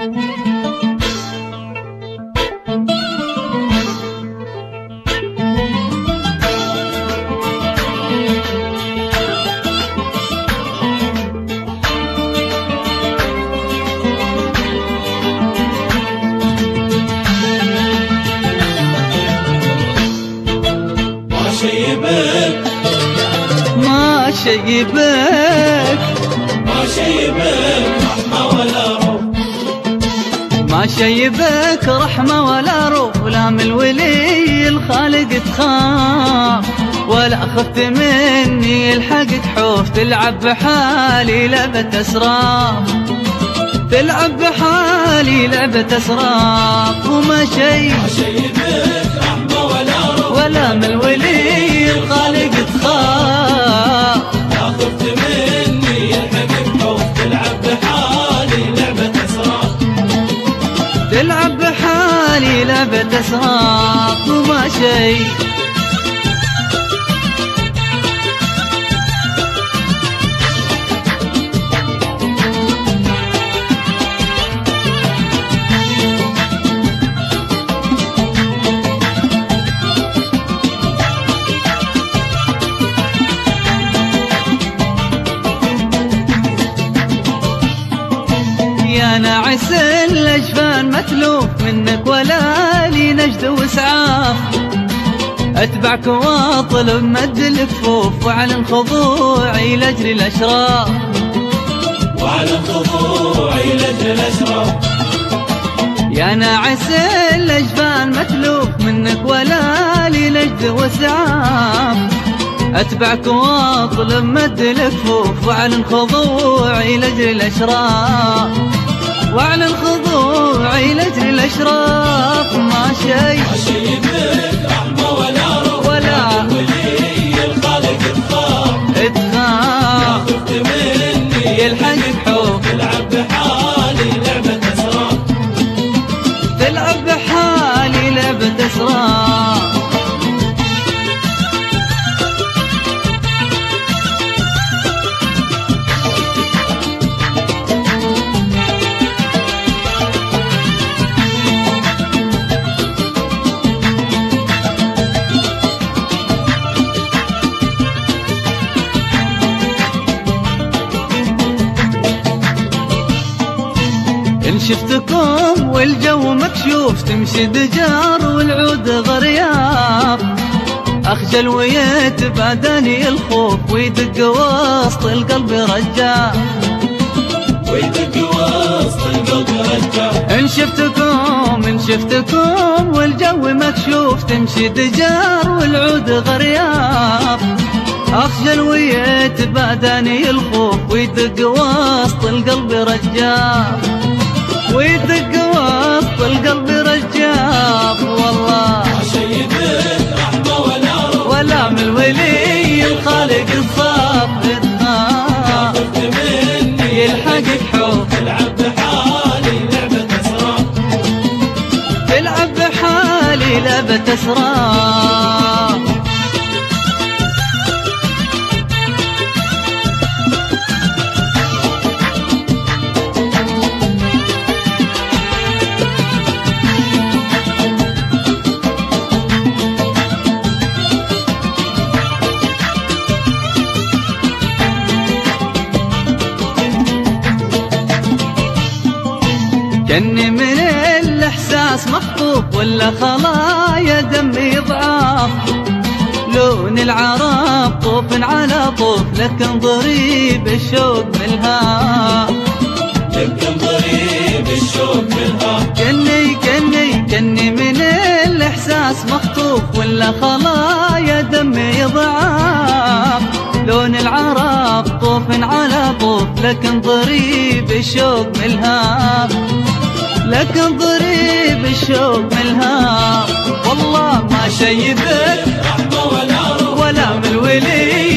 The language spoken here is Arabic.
ما شيبك رحمة ولا روح، ما شيبك رحمة ولا روح، لا من الولي الخالق تخاف، ولا خفت مني الحقك حوف، تلعب بحالي لعبة أسراف، تلعب بحالي لعبة أسراف. وما شيبك رحمة ولا روح، ولا من الولي الخالق تخاف، لا خفت مني الحقك حوف، تلعب بحالي لعبة أسراف، تلعب بحالي لعبة أسراف. وما شي يا ناعس الأجفان متلوف منك، ولا لي نجد وسعاف، أتبعك واطلب مد الكفوف، وعلى خضوعي لأجل الأشراف، وعلى خضوعي لأجل الأشراف. يا ناعس الأجفان متلوف منك، ولا لي نجد وسعاف، أتبعك واطلب مد الكفوف، وعلى خضوعي لأجل الأشراف، وعلى الخضوع لأجل الأشراف. ما شيبك رحمة ولا روح، ولا ولي الخالق تخاف، لا خفت مني الحقك حوف، تلعب بحالي لعبة أسراف، تلعب بحالي لعبة أسراف. إن شفتكم والجو مكشوف، تمشي دجار والعود غرياب، أخجل ويتباداني الخوف، ويدق وسط القلب رجاء، ويدق وسط القلب رجاء. إن شفتكم والجو مكشوف، تمشي دجار والعود غرياب، أخجل ويتباداني الخوف، ويدق وسط القلب رجاء، ويدق وسط القلب رجاء. والله شيبك رحمة ولا روح، ولا من الولي الخالق الصاف، لا خفت مني الحقك حوف، تلعب بحالي لعبة أسراف، تلعب بحالي لعبة أسراف. كني من الإحساس مخطوف، ولا خلايا دمي ضعاف، لون العرب طوف على طوف، لكن ضريب الشوق ملها، لكن ضريب الشوق ملها. كني من الإحساس مخطوف، ولا خلايا دمي ضعاف، لون العرب طوف على طوف، لكن ضريب الشوق ملها، لكن ضريب الشوق ملها. والله ما شيبك رحمة ولا روح، ولا من الولي